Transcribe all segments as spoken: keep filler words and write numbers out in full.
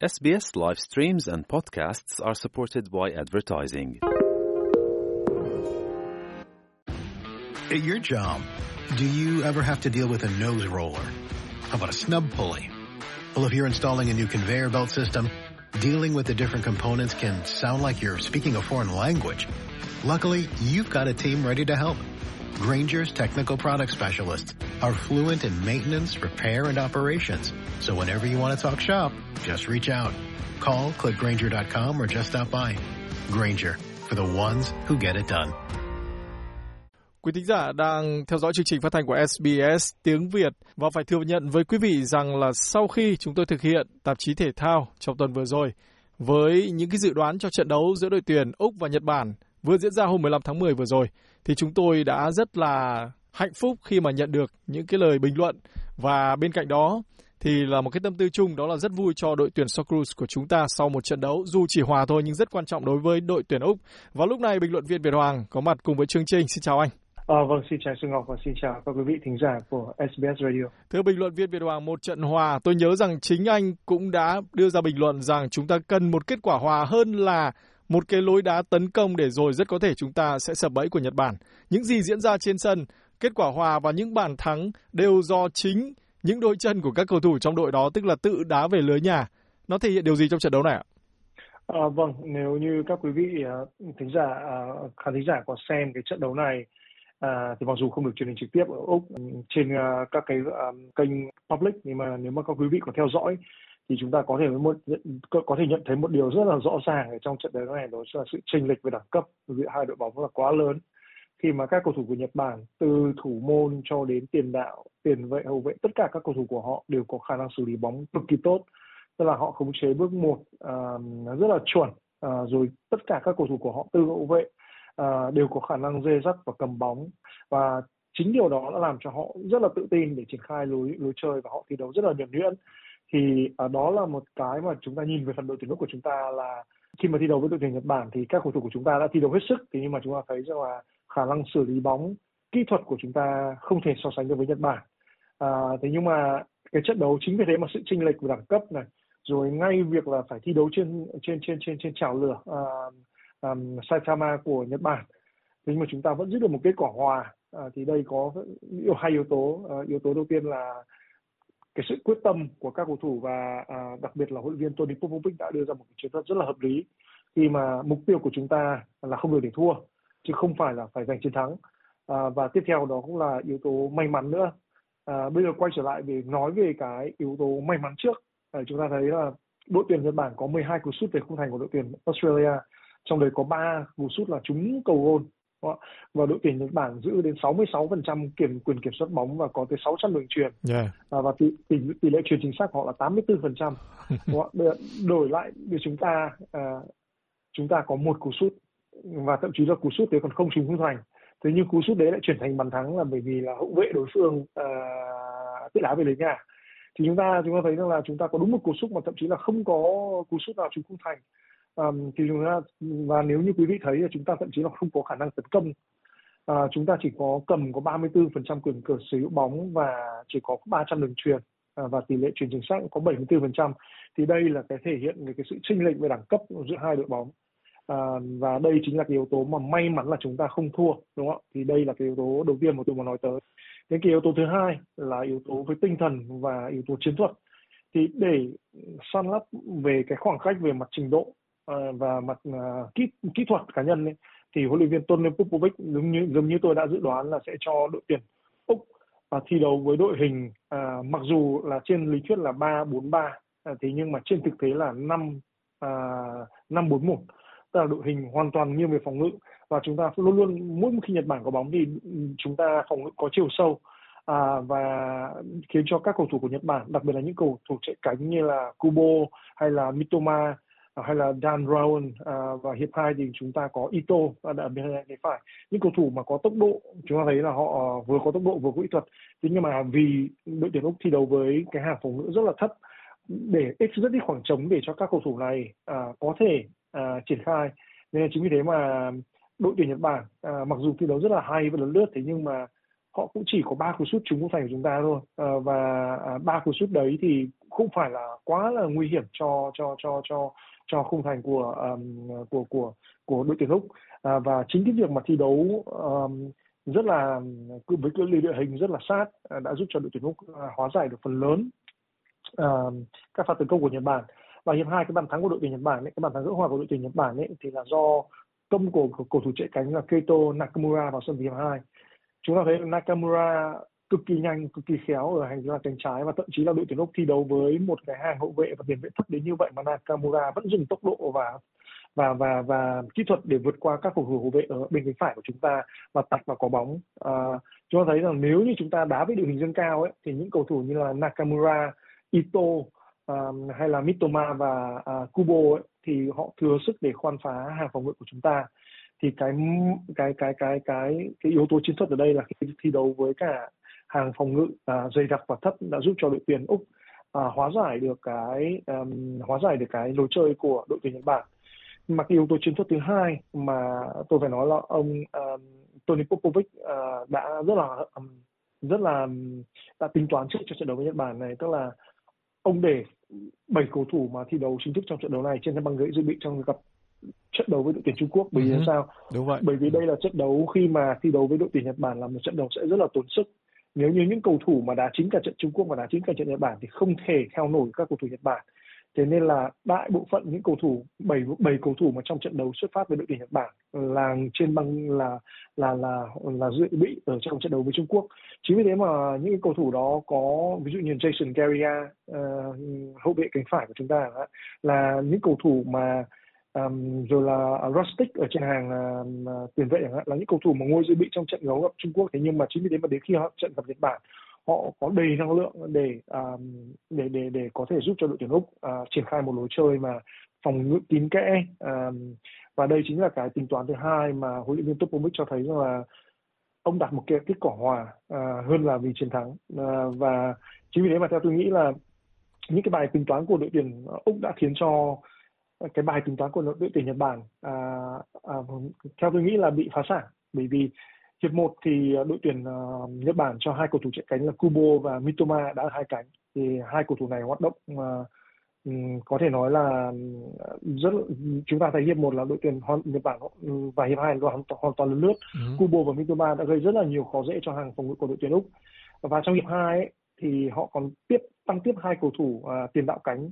S B S live streams and podcasts are supported by advertising. At your job, do you ever have to deal with a nose roller? How about a snub pulley? Well, if you're installing a new conveyor belt system, dealing with the different components can sound like you're speaking a foreign language. Luckily, you've got a team ready to help. Grainger's technical product specialists are fluent in maintenance, repair, and operations. So whenever you want to talk shop, just reach out. Call, click Grainger dot com, or just stop by. Grainger, for the ones who get it done. Quý thính giả đang theo dõi chương trình phát thanh của S B S tiếng Việt và phải thừa nhận với quý vị rằng là sau khi chúng tôi thực hiện tạp chí thể thao trong tuần vừa rồi với những cái dự đoán cho trận đấu giữa đội tuyển Úc và Nhật Bản vừa diễn ra hôm mười lăm tháng mười vừa rồi, thì chúng tôi đã rất là hạnh phúc khi mà nhận được những cái lời bình luận, và bên cạnh đó thì là một cái tâm tư chung, đó là rất vui cho đội tuyển Socceroos của chúng ta sau một trận đấu dù chỉ hòa thôi nhưng rất quan trọng đối với đội tuyển Úc. Và lúc này bình luận viên Việt Hoàng có mặt cùng với chương trình. Xin chào anh. À, vâng, xin chào Xuân Ngọc và xin chào các quý vị thính giả của S B S Radio. Thưa bình luận viên Việt Hoàng, một trận hòa, tôi nhớ rằng chính anh cũng đã đưa ra bình luận rằng chúng ta cần một kết quả hòa hơn là một cái lối đá tấn công, để rồi rất có thể chúng ta sẽ sập bẫy của Nhật Bản. Những gì diễn ra trên sân, kết quả hòa và những bàn thắng đều do chính những đôi chân của các cầu thủ trong đội đó, tức là tự đá về lưới nhà. Nó thể hiện điều gì trong trận đấu này ạ? À, vâng, nếu như các quý vị uh, thính giả, uh, khán thính giả có xem cái trận đấu này, À, thì mặc dù không được truyền hình trực tiếp ở Úc trên uh, các cái uh, kênh public, nhưng mà nếu mà các quý vị có theo dõi thì chúng ta có thể một, có thể nhận thấy một điều rất là rõ ràng ở trong trận đấu này, đó là sự chênh lệch về đẳng cấp giữa hai đội bóng là quá lớn. Khi mà các cầu thủ của Nhật Bản, từ thủ môn cho đến tiền đạo, tiền vệ, hậu vệ, tất cả các cầu thủ của họ đều có khả năng xử lý bóng cực kỳ tốt, tức là họ khống chế bước một uh, rất là chuẩn, uh, rồi tất cả các cầu thủ của họ từ hậu vệ À, đều có khả năng dê dắt và cầm bóng, và chính điều đó đã làm cho họ rất là tự tin để triển khai lối lối chơi và họ thi đấu rất là nhuần nhuyễn. Thì à, đó là một cái mà chúng ta nhìn về phần đội tuyển Úc của chúng ta, là khi mà thi đấu với đội tuyển Nhật Bản thì các cầu thủ của chúng ta đã thi đấu hết sức, thì nhưng mà chúng ta thấy rằng là khả năng xử lý bóng, kỹ thuật của chúng ta không thể so sánh được với Nhật Bản. À, thế nhưng mà cái trận đấu chính vì thế mà sự chênh lệch về đẳng cấp này, rồi ngay việc là phải thi đấu trên trên trên trên trên chảo lửa à, Um, Saitama của Nhật Bản, thế nhưng mà chúng ta vẫn giữ được một kết quả hòa. À, thì đây có hai yếu tố. Uh, yếu tố đầu tiên là cái sự quyết tâm của các cầu thủ, và uh, đặc biệt là huấn luyện viên Tony Popovic đã đưa ra một cái chiến thuật rất là hợp lý, khi mà mục tiêu của chúng ta là không được để thua chứ không phải là phải giành chiến thắng. Uh, và tiếp theo đó cũng là yếu tố may mắn nữa. Uh, bây giờ quay trở lại để nói về cái yếu tố may mắn trước. Uh, chúng ta thấy là đội tuyển Nhật Bản có mười hai cú sút về khung thành của đội tuyển Australia, trong đấy có ba cú sút là trúng cầu gôn, và đội tuyển Nhật Bản giữ đến sáu mươi sáu phần trăm kiểm quyền kiểm soát bóng và có tới sáu trăm đường chuyền, yeah. à, và tỷ, tỷ, tỷ lệ chuyền chính xác của họ là tám mươi tư phần trăm. Đổi lại để chúng ta à, chúng ta có một cú sút, và thậm chí là cú sút đấy còn không trúng khung thành. Thế nhưng cú sút đấy lại chuyển thành bàn thắng là bởi vì là hậu vệ đối phương à, tự đá về lưới nhà. Thì chúng ta chúng ta thấy rằng là chúng ta có đúng một cú sút mà thậm chí là không có cú sút nào trúng khung thành. Um, thì chúng ta, và nếu như quý vị thấy là chúng ta thậm chí là không có khả năng tấn công, uh, chúng ta chỉ có cầm có ba mươi tư phần trăm quyền cờ sở hữu bóng và chỉ có ba trăm đường chuyền, uh, và tỷ lệ chuyền chính xác có bảy mươi tư phần trăm. Thì đây là cái thể hiện về cái sự chênh lệch về đẳng cấp giữa hai đội bóng, uh, và đây chính là cái yếu tố mà may mắn là chúng ta không thua, đúng không ạ? Thì đây là cái yếu tố đầu tiên mà tôi muốn nói tới. Cái yếu tố thứ hai là yếu tố với tinh thần và yếu tố chiến thuật. Thì để săn lấp về cái khoảng cách về mặt trình độ và mặt uh, kỹ kỹ thuật cá nhân ấy, thì huấn luyện viên Tony Popovic giống như giống như tôi đã dự đoán là sẽ cho đội tuyển Úc uh, thi đấu với đội hình uh, mặc dù là trên lý thuyết là ba bốn ba, uh, thế nhưng mà trên thực tế là năm năm bốn một, tức là đội hình hoàn toàn nghiêng về phòng ngự, và chúng ta luôn luôn mỗi khi Nhật Bản có bóng thì chúng ta phòng ngự có chiều sâu, à, và khiến cho các cầu thủ của Nhật Bản, đặc biệt là những cầu thủ chạy cánh như là Kubo hay là Mitoma hay là Dan Rowan, à, và hiệp hai thì chúng ta có Ito ở bên tay phải, những cầu thủ mà có tốc độ, chúng ta thấy là họ vừa có tốc độ vừa có kỹ thuật. Thế nhưng mà vì đội tuyển Úc thi đấu với cái hàng phòng ngự rất là thấp, để ít rất ít khoảng trống để cho các cầu thủ này à, có thể à, triển khai, nên chính vì thế mà đội tuyển Nhật Bản à, mặc dù thi đấu rất là hay và lấn lướt, thế nhưng mà họ cũng chỉ có ba cú sút trúng khung thành của chúng ta thôi, à, và ba cú sút đấy thì không phải là quá là nguy hiểm cho cho cho cho cho khung thành của um, của của của đội tuyển Úc. À, và chính cái việc mà thi đấu um, rất là với cự ly địa hình rất là sát đã giúp cho đội tuyển Úc hóa giải được phần lớn uh, các pha tấn công của Nhật Bản. Và hiệp hai, cái bàn thắng của đội tuyển Nhật Bản ấy, cái bàn thắng gỡ hòa của đội tuyển Nhật Bản ấy thì là do công của cầu thủ chạy cánh là Keito Nakamura vào sân hiệp hai. Chúng ta thấy Nakamura cực kỳ nhanh, cực kỳ khéo ở hành lang cánh trái, và thậm chí là đội tuyển Úc thi đấu với một cái hàng hậu vệ và tiền vệ thấp đến như vậy mà Nakamura vẫn dùng tốc độ và và và và kỹ thuật để vượt qua các cầu thủ hậu vệ ở bên cánh phải của chúng ta và tạt vào quả bóng. À, chúng ta thấy rằng nếu như chúng ta đá với đội hình dâng cao ấy thì những cầu thủ như là Nakamura, Ito um, hay là Mitoma và uh, Kubo ấy, thì họ thừa sức để khoan phá hàng phòng ngự của chúng ta. Thì cái cái cái cái cái cái yếu tố chiến thuật ở đây là khi thi đấu với cả hàng phòng ngự uh, dày đặc và thấp đã giúp cho đội tuyển Úc uh, hóa giải được cái um, hóa giải được cái lối chơi của đội tuyển Nhật Bản. Mà cái yếu tố chiến thuật thứ hai mà tôi phải nói là ông um, Tony Popovic uh, đã rất là um, rất là đã tính toán trước cho trận đấu với Nhật Bản này, tức là ông để bảy cầu thủ mà thi đấu chính thức trong trận đấu này trên băng ghế dự bị trong gặp trận đấu với đội tuyển Trung Quốc. Bởi vì uh-huh. sao? Đúng vậy. Bởi vì đây là trận đấu khi mà thi đấu với đội tuyển Nhật Bản là một trận đấu sẽ rất là tốn sức. Nếu như những cầu thủ mà đá chính cả trận Trung Quốc và đá chính cả trận Nhật Bản thì không thể theo nổi các cầu thủ Nhật Bản. Thế nên là đại bộ phận những cầu thủ bảy bảy cầu thủ mà trong trận đấu xuất phát với đội tuyển Nhật Bản là trên băng là là là là dự bị ở trong trận đấu với Trung Quốc. Chính vì thế mà những cầu thủ đó có ví dụ như Jason Garcia, uh, hậu vệ cánh phải của chúng ta là những cầu thủ mà um, rồi là Rustic ở trên hàng uh, tiền vệ là những cầu thủ mà ngôi dự bị trong trận đấu gặp Trung Quốc. Thế nhưng mà chính vì thế mà đến khi họ trận gặp Nhật Bản, họ có đầy năng lượng để um, để để để có thể giúp cho đội tuyển Úc uh, triển khai một lối chơi mà phòng ngự kín kẽ, um, và đây chính là cái tính toán thứ hai mà huấn luyện viên Popovic cho thấy rằng là ông đặt một cái kết quả hòa uh, hơn là vì chiến thắng. Uh, và chính vì thế mà theo tôi nghĩ là những cái bài tính toán của đội tuyển Úc đã khiến cho cái bài tính toán của đội tuyển Nhật Bản uh, uh, theo tôi nghĩ là bị phá sản. Bởi vì hiệp một thì đội tuyển uh, Nhật Bản cho hai cầu thủ chạy cánh là Kubo và Mitoma đã hai cánh, thì hai cầu thủ này hoạt động uh, um, có thể nói là rất chúng ta thấy hiệp một là đội tuyển Nhật Bản và hiệp hai là hoàn, hoàn toàn lấn lướt. Ừ. Kubo và Mitoma đã gây rất là nhiều khó dễ cho hàng phòng ngự của đội tuyển Úc. Và trong hiệp hai ấy, thì họ còn tiếp tăng tiếp hai cầu thủ uh, tiền đạo cánh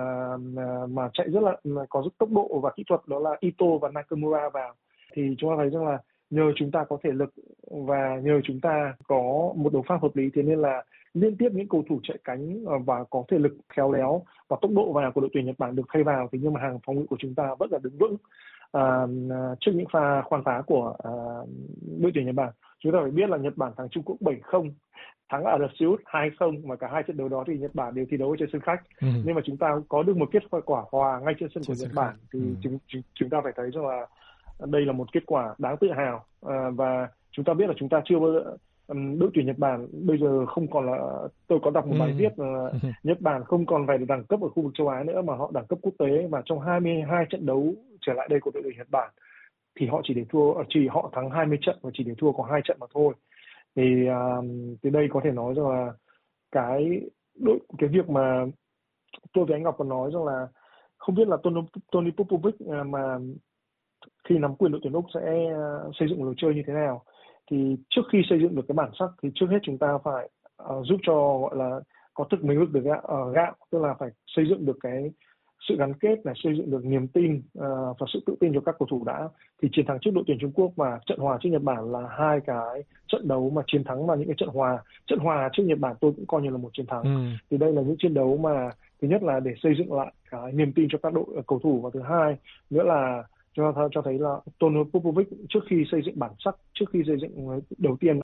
uh, mà chạy rất là có rất tốc độ và kỹ thuật, đó là Ito và Nakamura vào. Thì chúng ta thấy rằng là nhờ chúng ta có thể lực và nhờ chúng ta có một đấu pháp hợp lý, thế nên là liên tiếp những cầu thủ chạy cánh và có thể lực khéo léo và tốc độ vào của đội tuyển Nhật Bản được thay vào, thì nhưng mà hàng phòng ngự của chúng ta vẫn là đứng vững à, trước những pha khoan phá của à, đội tuyển Nhật Bản. Chúng ta phải biết là Nhật Bản thắng Trung Quốc bảy không, thắng Ả Rập Xê Út hai không, mà cả hai trận đấu đó thì Nhật Bản đều thi đấu trên sân khách. Ừ. Nhưng mà chúng ta có được một kết quả hòa ngay trên sân của Nhật Bản thì ừ. chúng, chúng, chúng ta phải thấy rằng là đây là một kết quả đáng tự hào. À, và chúng ta biết là chúng ta chưa bao giờ um, đội tuyển Nhật Bản bây giờ không còn là, tôi có đọc một bài viết là ừ. Nhật Bản không còn phải đẳng cấp ở khu vực châu Á nữa mà họ đẳng cấp quốc tế, mà trong hai mươi hai trận đấu trở lại đây của đội tuyển Nhật Bản thì họ chỉ để thua chỉ họ thắng hai mươi trận và chỉ để thua có hai trận mà thôi. Thì um, từ đây có thể nói rằng là cái đội cái việc mà tôi với anh Ngọc còn nói rằng là không biết là Tony, Tony Popovic mà khi nắm quyền đội tuyển Úc sẽ uh, xây dựng một lối chơi như thế nào. Thì trước khi xây dựng được cái bản sắc thì trước hết chúng ta phải uh, giúp cho gọi là có thực mình ước được gạo, uh, gạo, tức là phải xây dựng được cái sự gắn kết này, xây dựng được niềm tin uh, và sự tự tin cho các cầu thủ đã. Thì chiến thắng trước đội tuyển Trung Quốc và trận hòa trước Nhật Bản là hai cái trận đấu mà chiến thắng và những cái trận hòa trận hòa trước Nhật Bản tôi cũng coi như là một chiến thắng. Ừ. Thì đây là những chiến đấu mà thứ nhất là để xây dựng lại cái niềm tin cho các đội uh, cầu thủ, và thứ hai nữa là cho cho thấy là Tony Popovic trước khi xây dựng bản sắc, trước khi xây dựng đầu tiên.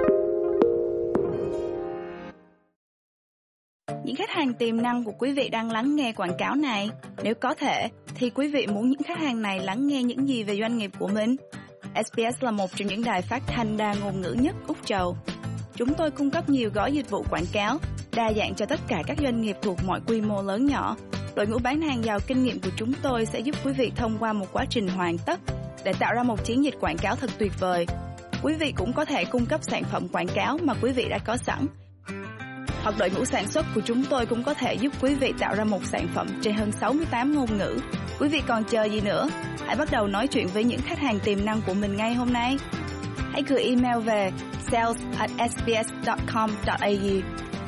Những khách hàng tiềm năng của quý vị đang lắng nghe quảng cáo này, nếu có thể thì quý vị muốn những khách hàng này lắng nghe những gì về doanh nghiệp của mình? ét bê ét là một trong những đài phát thanh đa ngôn ngữ nhất Úc Châu. Chúng tôi cung cấp nhiều gói dịch vụ quảng cáo đa dạng cho tất cả các doanh nghiệp thuộc mọi quy mô lớn nhỏ. Đội ngũ bán hàng giàu kinh nghiệm của chúng tôi sẽ giúp quý vị thông qua một quá trình hoàn tất để tạo ra một chiến dịch quảng cáo thật tuyệt vời. Quý vị cũng có thể cung cấp sản phẩm quảng cáo mà quý vị đã có sẵn. Hoặc đội ngũ sản xuất của chúng tôi cũng có thể giúp quý vị tạo ra một sản phẩm trên hơn sáu mươi tám ngôn ngữ. Quý vị còn chờ gì nữa? Hãy bắt đầu nói chuyện với những khách hàng tiềm năng của mình ngay hôm nay. Hãy gửi email về sales at s b s dot com dot a u